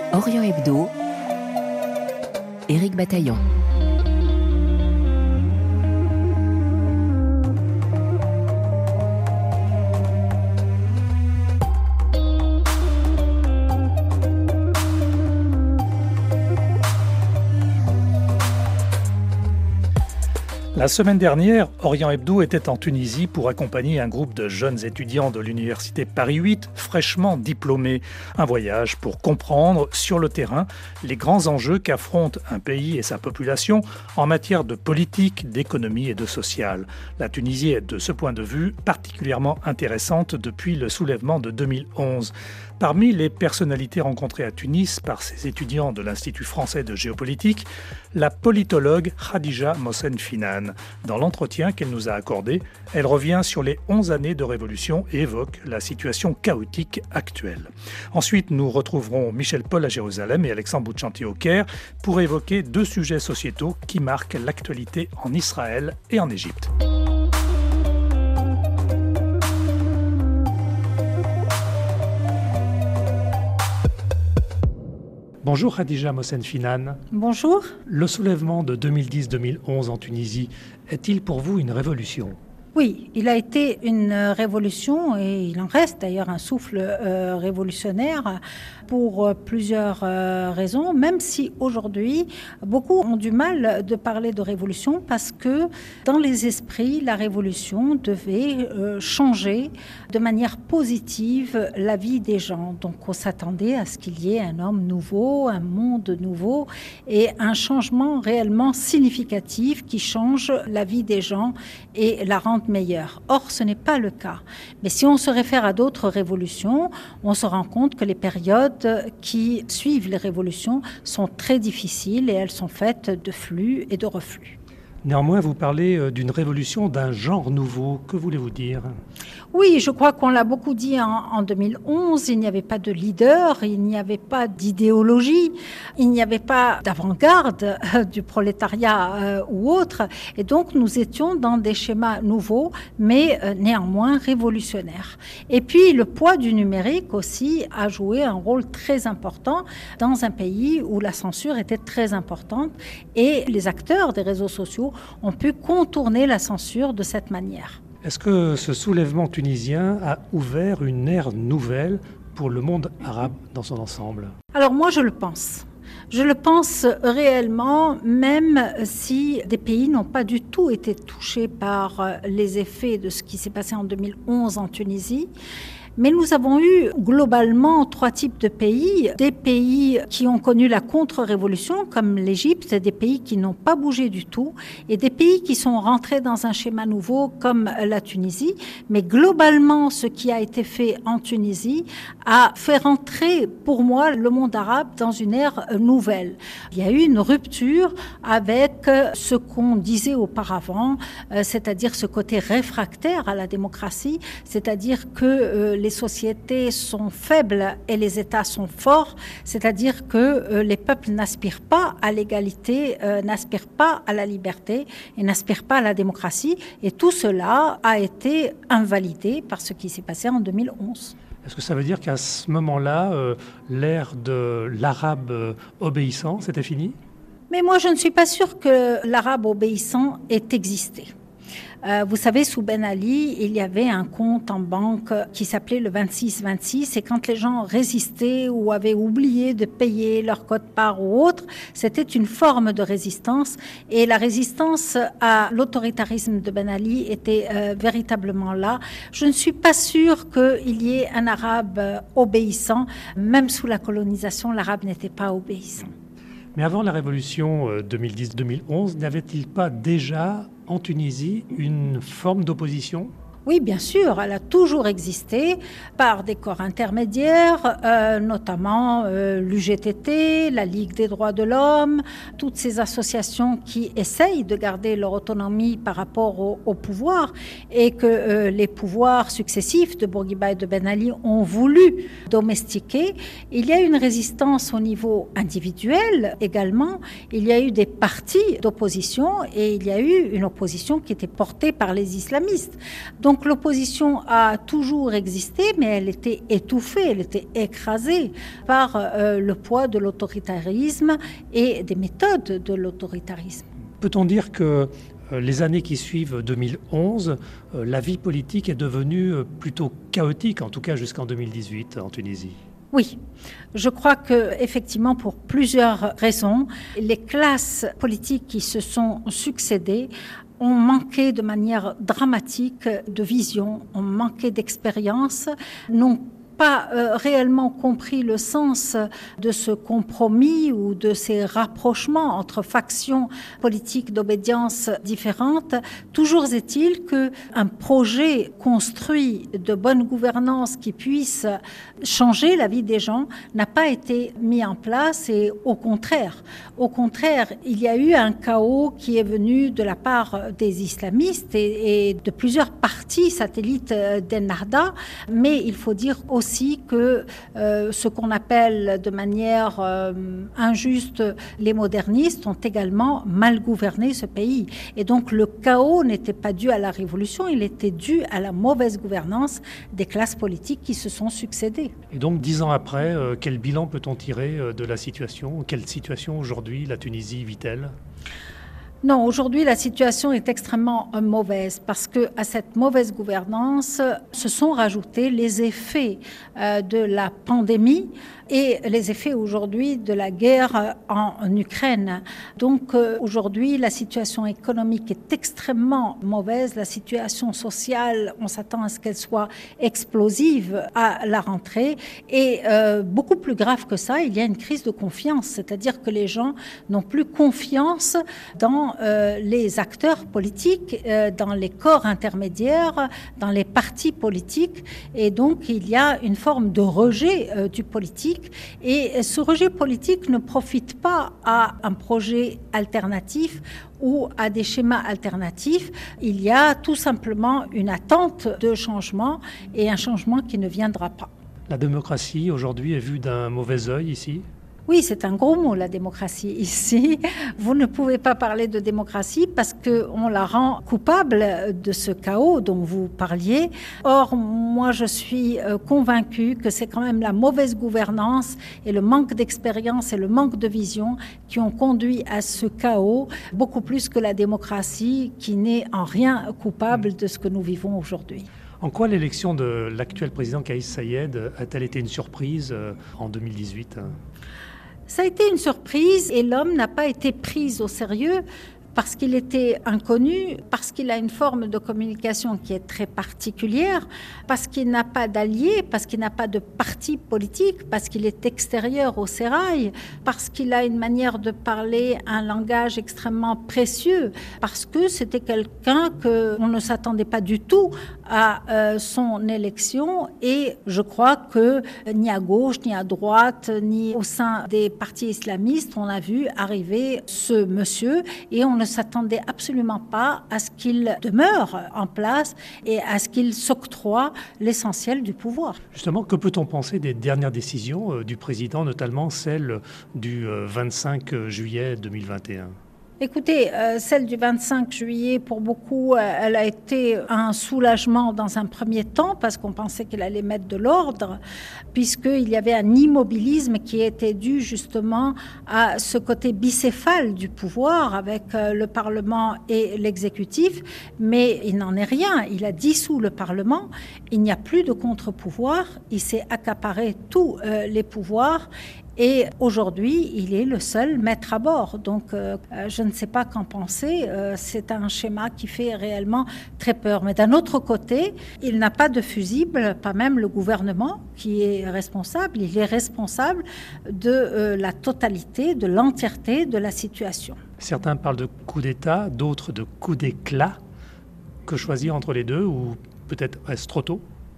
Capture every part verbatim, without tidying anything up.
Orient Hebdo, Éric Bataillon. La semaine dernière, Orient Hebdo était en Tunisie pour accompagner un groupe de jeunes étudiants de l'université Paris huit, fraîchement diplômés. Un voyage pour comprendre sur le terrain les grands enjeux qu'affronte un pays et sa population en matière de politique, d'économie et de social. La Tunisie est de ce point de vue particulièrement intéressante depuis le soulèvement de deux mille onze. Parmi les personnalités rencontrées à Tunis par ces étudiants de l'Institut français de géopolitique, la politologue Khadija Mohsen Finan. Dans l'entretien qu'elle nous a accordé, elle revient sur les onze années de révolution et évoque la situation chaotique actuelle. Ensuite, nous retrouverons Michel Paul à Jérusalem et Alexandre Bouchanti au Caire pour évoquer deux sujets sociétaux qui marquent l'actualité en Israël et en Égypte. Bonjour Khadija Mohsen Finan. Bonjour. Le soulèvement de deux mille dix deux mille onze en Tunisie est-il pour vous une révolution ? Oui, il a été une révolution et il en reste d'ailleurs un souffle euh, révolutionnaire pour euh, plusieurs euh, raisons, même si aujourd'hui, beaucoup ont du mal de parler de révolution parce que dans les esprits, la révolution devait euh, changer de manière positive la vie des gens. Donc on s'attendait à ce qu'il y ait un homme nouveau, un monde nouveau et un changement réellement significatif qui change la vie des gens et la rende meilleure. Or, ce n'est pas le cas. Mais si on se réfère à d'autres révolutions, on se rend compte que les périodes qui suivent les révolutions sont très difficiles et elles sont faites de flux et de reflux. Néanmoins, vous parlez d'une révolution d'un genre nouveau. Que voulez-vous dire ? Oui, je crois qu'on l'a beaucoup dit en, en deux mille onze. Il n'y avait pas de leader, il n'y avait pas d'idéologie, il n'y avait pas d'avant-garde euh, du prolétariat euh, ou autre. Et donc, nous étions dans des schémas nouveaux, mais euh, néanmoins révolutionnaires. Et puis, le poids du numérique aussi a joué un rôle très important dans un pays où la censure était très importante et les acteurs des réseaux sociaux ont pu contourner la censure de cette manière. Est-ce que ce soulèvement tunisien a ouvert une ère nouvelle pour le monde arabe dans son ensemble ? Alors moi, je le pense. Je le pense réellement, même si des pays n'ont pas du tout été touchés par les effets de ce qui s'est passé en deux mille onze en Tunisie. Mais nous avons eu globalement trois types de pays. Des pays qui ont connu la contre-révolution, comme l'Égypte, des pays qui n'ont pas bougé du tout, et des pays qui sont rentrés dans un schéma nouveau, comme la Tunisie. Mais globalement, ce qui a été fait en Tunisie a fait rentrer, pour moi, le monde arabe dans une ère nouvelle. Il y a eu une rupture avec ce qu'on disait auparavant, c'est-à-dire ce côté réfractaire à la démocratie, c'est-à-dire que les Les sociétés sont faibles et les États sont forts, c'est-à-dire que euh, les peuples n'aspirent pas à l'égalité, euh, n'aspirent pas à la liberté et n'aspirent pas à la démocratie. Et tout cela a été invalidé par ce qui s'est passé en deux mille onze. Est-ce que ça veut dire qu'à ce moment-là, euh, l'ère de l'arabe euh, obéissant, c'était fini ? Mais moi, je ne suis pas sûre que l'arabe obéissant ait existé. Euh, vous savez, sous Ben Ali, il y avait un compte en banque qui s'appelait le vingt-six vingt-six et quand les gens résistaient ou avaient oublié de payer leur quote-part ou autre, c'était une forme de résistance et la résistance à l'autoritarisme de Ben Ali était euh, véritablement là. Je ne suis pas sûre qu'il y ait un arabe euh, obéissant. Même sous la colonisation, l'arabe n'était pas obéissant. Mais avant la révolution deux mille dix deux mille onze, n'avait-il pas déjà en Tunisie une forme d'opposition ? Oui, bien sûr, elle a toujours existé par des corps intermédiaires, euh, notamment euh, l'U G T T, la Ligue des droits de l'homme, toutes ces associations qui essayent de garder leur autonomie par rapport au, au pouvoir et que euh, les pouvoirs successifs de Bourguiba et de Ben Ali ont voulu domestiquer. Il y a eu une résistance au niveau individuel également. Il y a eu des partis d'opposition et il y a eu une opposition qui était portée par les islamistes. Donc, donc l'opposition a toujours existé, mais elle était étouffée, elle était écrasée par euh, le poids de l'autoritarisme et des méthodes de l'autoritarisme. Peut-on dire que les années qui suivent deux mille onze, la vie politique est devenue plutôt chaotique, en tout cas jusqu'en deux mille dix-huit en Tunisie? Oui, je crois que effectivement, pour plusieurs raisons, les classes politiques qui se sont succédées ont manqué de manière dramatique de vision, ont manqué d'expérience, n'ont pas euh, réellement compris le sens de ce compromis ou de ces rapprochements entre factions politiques d'obédience différentes. Toujours est-il qu'un projet construit de bonne gouvernance qui puisse changer la vie des gens n'a pas été mis en place et au contraire, au contraire, il y a eu un chaos qui est venu de la part des islamistes et, et de plusieurs partis satellites d'Ennahda, mais il faut dire aussi aussi que euh, ce qu'on appelle de manière euh, injuste les modernistes ont également mal gouverné ce pays. Et donc le chaos n'était pas dû à la révolution, il était dû à la mauvaise gouvernance des classes politiques qui se sont succédées. Et donc dix ans après, euh, quel bilan peut-on tirer euh, de la situation? Quelle situation aujourd'hui la Tunisie vit-elle? Non, aujourd'hui, la situation est extrêmement mauvaise parce que à cette mauvaise gouvernance se sont rajoutés les effets euh, de la pandémie et les effets aujourd'hui de la guerre en, en Ukraine. Donc euh, aujourd'hui, la situation économique est extrêmement mauvaise. La situation sociale, on s'attend à ce qu'elle soit explosive à la rentrée. Et euh, beaucoup plus grave que ça, il y a une crise de confiance, c'est-à-dire que les gens n'ont plus confiance dans euh, les acteurs politiques, euh, dans les corps intermédiaires, dans les partis politiques. Et donc, il y a une forme de rejet euh, du politique. Et ce rejet politique ne profite pas à un projet alternatif ou à des schémas alternatifs. Il y a tout simplement une attente de changement et un changement qui ne viendra pas. La démocratie aujourd'hui est vue d'un mauvais œil ici ? Oui, c'est un gros mot, la démocratie. Ici, vous ne pouvez pas parler de démocratie parce qu'on la rend coupable de ce chaos dont vous parliez. Or, moi, je suis convaincue que c'est quand même la mauvaise gouvernance et le manque d'expérience et le manque de vision qui ont conduit à ce chaos, beaucoup plus que la démocratie qui n'est en rien coupable de ce que nous vivons aujourd'hui. En quoi l'élection de l'actuel président Kais Saied a-t-elle été une surprise en deux mille dix-huit ? Ça a été une surprise et l'homme n'a pas été pris au sérieux parce qu'il était inconnu, parce qu'il a une forme de communication qui est très particulière, parce qu'il n'a pas d'alliés, parce qu'il n'a pas de parti politique, parce qu'il est extérieur au sérail, parce qu'il a une manière de parler, un langage extrêmement précieux, parce que c'était quelqu'un qu'on ne s'attendait pas du tout à euh, son élection. Et je crois que ni à gauche, ni à droite, ni au sein des partis islamistes, on a vu arriver ce monsieur et on ne s'attendait absolument pas à ce qu'il demeure en place et à ce qu'il s'octroie l'essentiel du pouvoir. Justement, que peut-on penser des dernières décisions euh, du président, notamment celle du euh, vingt-cinq juillet deux mille vingt et un ? Écoutez, euh, celle du vingt-cinq juillet, pour beaucoup, euh, elle a été un soulagement dans un premier temps parce qu'on pensait qu'elle allait mettre de l'ordre, puisqu'il y avait un immobilisme qui était dû justement à ce côté bicéphale du pouvoir avec euh, le Parlement et l'exécutif. Mais il n'en est rien. Il a dissous le Parlement. Il n'y a plus de contre-pouvoir. Il s'est accaparé tous euh, les pouvoirs. Et aujourd'hui, il est le seul maître à bord. Donc, euh, je ne sais pas qu'en penser. Euh, c'est un schéma qui fait réellement très peur. Mais d'un autre côté, il n'a pas de fusible, pas même le gouvernement qui est responsable. Il est responsable de euh, la totalité, de l'entièreté de la situation. Certains parlent de coup d'État, d'autres de coup d'éclat. Que choisir entre les deux ou peut-être est-ce trop tôt ?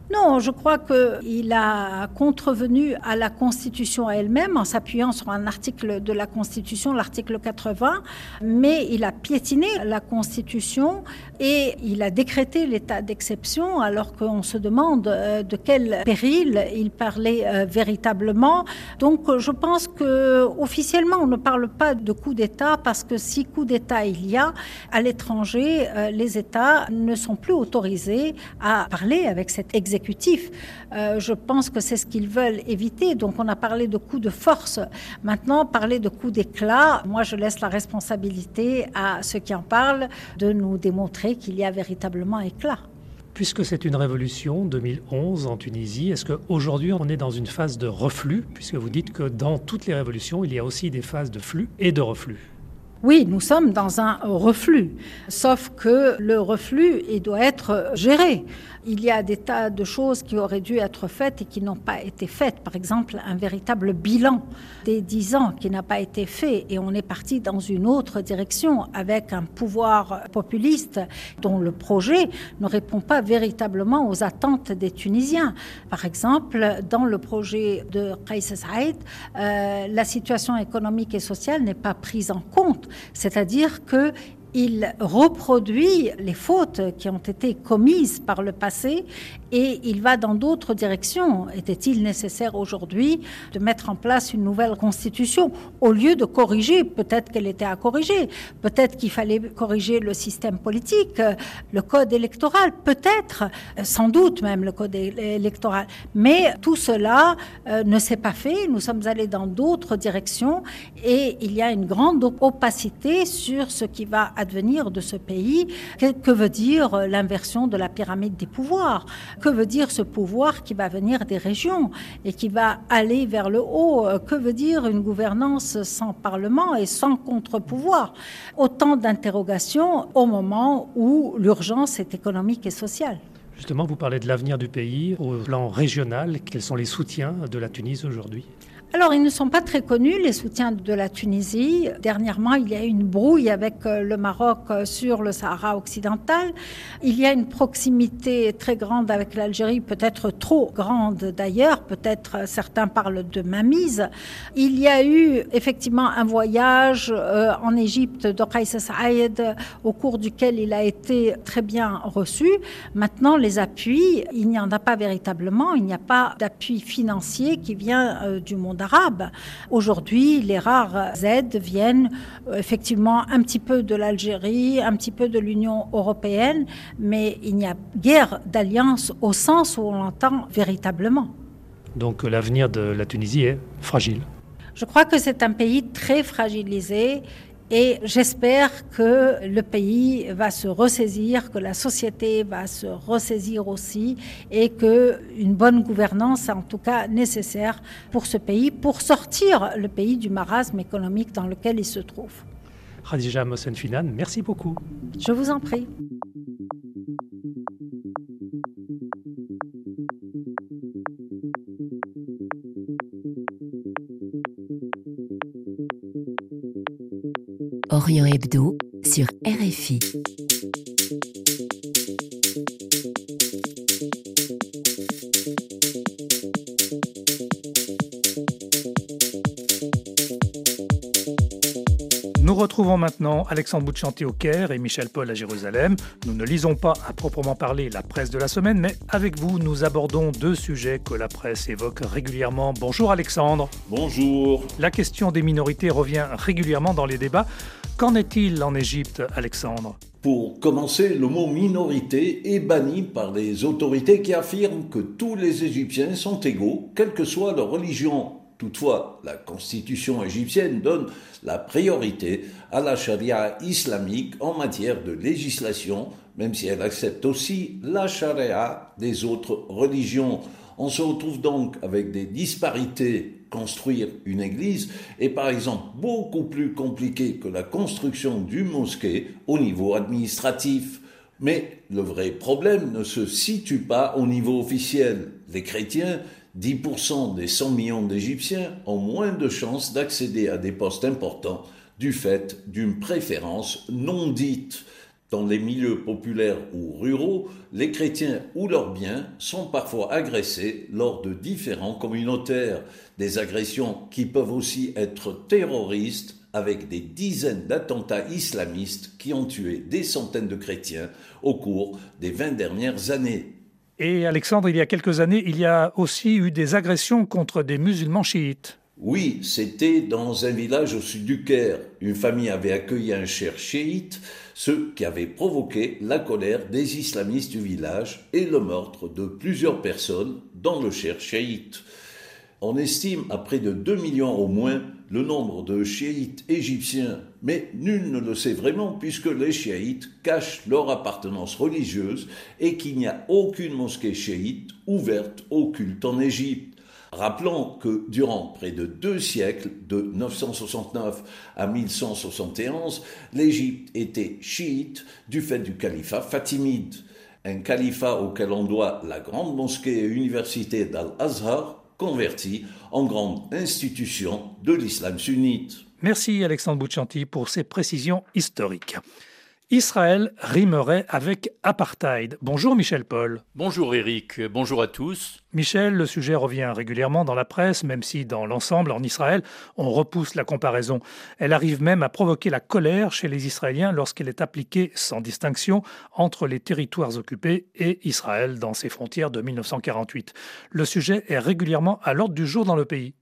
Non, je crois qu'il a contrevenu à la Constitution elle-même en s'appuyant sur un article de la Constitution, l'article quatre-vingts, mais il a piétiné la Constitution et il a décrété l'état d'exception alors qu'on se demande de quel péril il parlait véritablement. Donc je pense qu'officiellement on ne parle pas de coup d'État parce que si coup d'État il y a, à l'étranger, les États ne sont plus autorisés à parler avec cet exécutif. Euh, je pense que c'est ce qu'ils veulent éviter. Donc on a parlé de coup de force. Maintenant, parler de coup d'éclat, moi je laisse la responsabilité à ceux qui en parlent de nous démontrer qu'il y a véritablement éclat. Puisque c'est une révolution, deux mille onze en Tunisie, est-ce qu'aujourd'hui on est dans une phase de reflux, puisque vous dites que dans toutes les révolutions, il y a aussi des phases de flux et de reflux? Oui, nous sommes dans un reflux, sauf que le reflux, il doit être géré. Il y a des tas de choses qui auraient dû être faites et qui n'ont pas été faites. Par exemple, un véritable bilan des dix ans qui n'a pas été fait et on est parti dans une autre direction avec un pouvoir populiste dont le projet ne répond pas véritablement aux attentes des Tunisiens. Par exemple, dans le projet de Kais Saïed, euh, la situation économique et sociale n'est pas prise en compte. C'est-à-dire que il reproduit les fautes qui ont été commises par le passé et il va dans d'autres directions. Était-il nécessaire aujourd'hui de mettre en place une nouvelle constitution au lieu de corriger? Peut-être qu'elle était à corriger, peut-être qu'il fallait corriger le système politique, le code électoral, peut-être, sans doute même le code électoral. Mais tout cela euh, ne s'est pas fait, nous sommes allés dans d'autres directions et il y a une grande opacité sur ce qui va advenir de ce pays. Que, que veut dire l'inversion de la pyramide des pouvoirs? Que veut dire ce pouvoir qui va venir des régions et qui va aller vers le haut? Que veut dire une gouvernance sans parlement et sans contre-pouvoir? Autant d'interrogations au moment où l'urgence est économique et sociale. Justement, vous parlez de l'avenir du pays au plan régional. Quels sont les soutiens de la Tunisie aujourd'hui ? Alors, ils ne sont pas très connus, les soutiens de la Tunisie. Dernièrement, il y a eu une brouille avec le Maroc sur le Sahara occidental. Il y a une proximité très grande avec l'Algérie, peut-être trop grande d'ailleurs. Peut-être certains parlent de mainmise. Il y a eu effectivement un voyage euh, en Égypte de Kais Saïed au cours duquel il a été très bien reçu. Maintenant, les appuis, il n'y en a pas véritablement. Il n'y a pas d'appui financier qui vient euh, du monde arabe. Aujourd'hui, les rares aides viennent euh, effectivement un petit peu de l'Algérie, un petit peu de l'Union européenne, mais il n'y a guère d'alliance au sens où on l'entend véritablement. Donc l'avenir de la Tunisie est fragile. Je crois que c'est un pays très fragilisé et j'espère que le pays va se ressaisir, que la société va se ressaisir aussi et qu'une bonne gouvernance est en tout cas nécessaire pour ce pays, pour sortir le pays du marasme économique dans lequel il se trouve. Khadija Mohsen Finan, merci beaucoup. Je vous en prie. Orient Hebdo sur R F I. Nous retrouvons maintenant Alexandre Bouchanti au Caire et Michel Paul à Jérusalem. Nous ne lisons pas à proprement parler la presse de la semaine, mais avec vous, nous abordons deux sujets que la presse évoque régulièrement. Bonjour Alexandre. Bonjour. La question des minorités revient régulièrement dans les débats. Qu'en est-il en Égypte, Alexandre ? Pour commencer, le mot minorité est banni par les autorités qui affirment que tous les Égyptiens sont égaux, quelle que soit leur religion. Toutefois, la constitution égyptienne donne la priorité à la charia islamique en matière de législation, même si elle accepte aussi la charia des autres religions. On se retrouve donc avec des disparités. Construire une église est par exemple beaucoup plus compliqué que la construction d'une mosquée au niveau administratif. Mais le vrai problème ne se situe pas au niveau officiel. Les chrétiens, dix pour cent des cent millions d'Égyptiens, ont moins de chances d'accéder à des postes importants du fait d'une préférence non dite. Dans les milieux populaires ou ruraux, les chrétiens ou leurs biens sont parfois agressés lors de différends communautaires. Des agressions qui peuvent aussi être terroristes, avec des dizaines d'attentats islamistes qui ont tué des centaines de chrétiens au cours des vingt dernières années. Et Alexandre, il y a quelques années, il y a aussi eu des agressions contre des musulmans chiites. Oui, c'était dans un village au sud du Caire. Une famille avait accueilli un cher chiite, ce qui avait provoqué la colère des islamistes du village et le meurtre de plusieurs personnes dans le cher chiite. On estime à près de deux millions au moins le nombre de chiites égyptiens, mais nul ne le sait vraiment puisque les chiites cachent leur appartenance religieuse et qu'il n'y a aucune mosquée chiite ouverte au culte en Égypte. Rappelons que durant près de deux siècles, de neuf cent soixante-neuf à mille cent soixante et onze, l'Égypte était chiite du fait du califat fatimide, un califat auquel on doit la grande mosquée et université d'Al-Azhar, convertie en grande institution de l'islam sunnite. Merci Alexandre Bouchanti pour ces précisions historiques. Israël rimerait avec apartheid. Bonjour Michel Paul. Bonjour Eric, bonjour à tous. Michel, le sujet revient régulièrement dans la presse, même si dans l'ensemble, en Israël, on repousse la comparaison. Elle arrive même à provoquer la colère chez les Israéliens lorsqu'elle est appliquée sans distinction entre les territoires occupés et Israël dans ses frontières de mille neuf cent quarante-huit. Le sujet est régulièrement à l'ordre du jour dans le pays.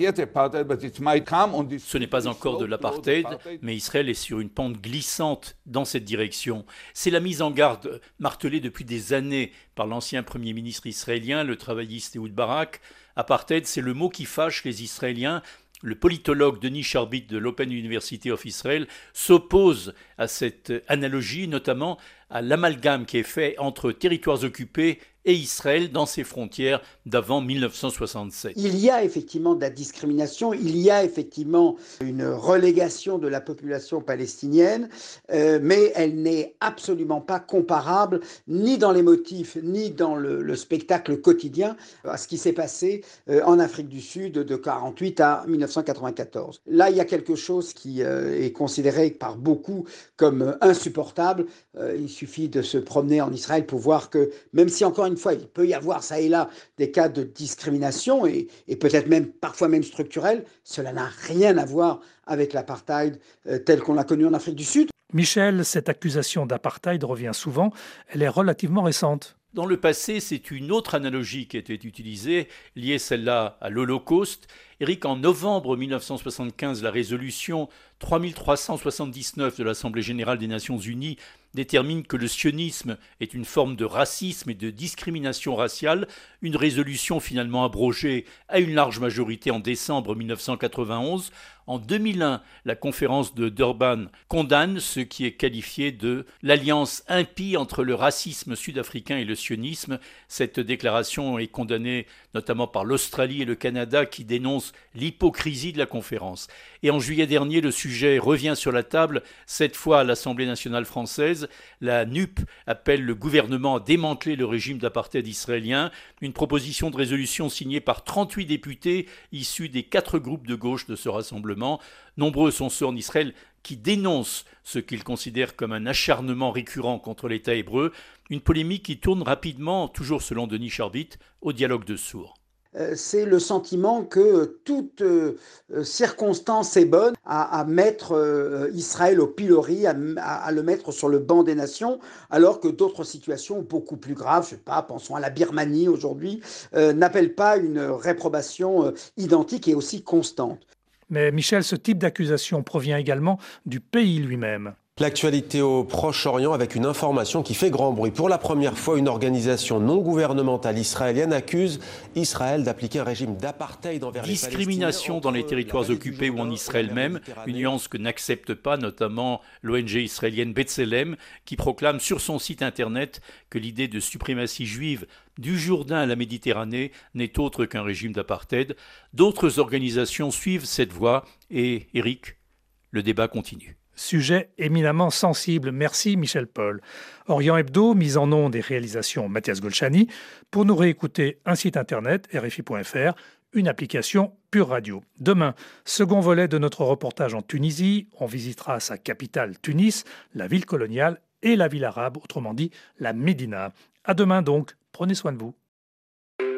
Ce n'est pas encore de l'apartheid, mais Israël est sur une pente glissante dans cette direction. C'est la mise en garde martelée depuis des années par l'ancien Premier ministre israélien, le travailliste Ehud Barak. Apartheid, c'est le mot qui fâche les Israéliens. Le politologue Denis Charbit de l'Open University of Israel s'oppose à cette analogie, notamment à l'amalgame qui est fait entre territoires occupés et Israël dans ses frontières d'avant mille neuf cent soixante-sept. Il y a effectivement de la discrimination, il y a effectivement une relégation de la population palestinienne, euh, mais elle n'est absolument pas comparable ni dans les motifs ni dans le, le spectacle quotidien à ce qui s'est passé euh, en Afrique du Sud de mille neuf cent quarante-huit à mille neuf cent quatre-vingt-quatorze. Là, il y a quelque chose qui euh, est considéré par beaucoup comme insupportable. Euh, il suffit de se promener en Israël pour voir que même si encore une fois, il peut y avoir ça et là des cas de discrimination et, et peut-être même parfois même structurelle. Cela n'a rien à voir avec l'apartheid euh, tel qu'on l'a connu en Afrique du Sud. Michel, cette accusation d'apartheid revient souvent. Elle est relativement récente. Dans le passé, c'est une autre analogie qui était utilisée, liée celle-là à l'Holocauste. Éric, en novembre mille neuf cent soixante-quinze, la résolution trois mille trois cent soixante-dix-neuf de l'Assemblée générale des Nations unies détermine que le sionisme est une forme de racisme et de discrimination raciale, une résolution finalement abrogée à une large majorité en décembre mille neuf cent quatre-vingt-onze. En deux mille un, la conférence de Durban condamne ce qui est qualifié de l'alliance impie entre le racisme sud-africain et le sionisme. Cette déclaration est condamnée notamment par l'Australie et le Canada qui dénoncent l'hypocrisie de la conférence. Et en juillet dernier, le sujet revient sur la table, cette fois à l'Assemblée nationale française. La N U P appelle le gouvernement à démanteler le régime d'apartheid israélien. Une proposition de résolution signée par trente-huit députés issus des quatre groupes de gauche de ce rassemblement. Nombreux sont ceux en Israël qui dénoncent ce qu'ils considèrent comme un acharnement récurrent contre l'État hébreu. Une polémique qui tourne rapidement, toujours selon Denis Charbit, au dialogue de sourds. C'est le sentiment que toute euh, circonstance est bonne à, à mettre euh, Israël au pilori, à, à, à le mettre sur le banc des nations, alors que d'autres situations beaucoup plus graves, je sais pas, pensons à la Birmanie aujourd'hui, euh, n'appellent pas une réprobation euh, identique et aussi constante. Mais Michel, ce type d'accusation provient également du pays lui-même. L'actualité au Proche-Orient avec une information qui fait grand bruit. Pour la première fois, une organisation non gouvernementale israélienne accuse Israël d'appliquer un régime d'apartheid envers les Palestiniens. Discrimination dans les territoires occupés ou en Israël même, une nuance que n'accepte pas notamment l'O N G israélienne B'Tselem, qui proclame sur son site internet que l'idée de suprématie juive du Jourdain à la Méditerranée n'est autre qu'un régime d'apartheid. D'autres organisations suivent cette voie et, Eric, le débat continue. Sujet éminemment sensible. Merci Michel Paul. Orient Hebdo, mise en ondes et réalisation Mathias Golchani. Pour nous réécouter, un site internet, R F I point F R, une application Pure Radio. Demain, second volet de notre reportage en Tunisie. On visitera sa capitale Tunis, la ville coloniale et la ville arabe, autrement dit la Médina. À demain donc, prenez soin de vous.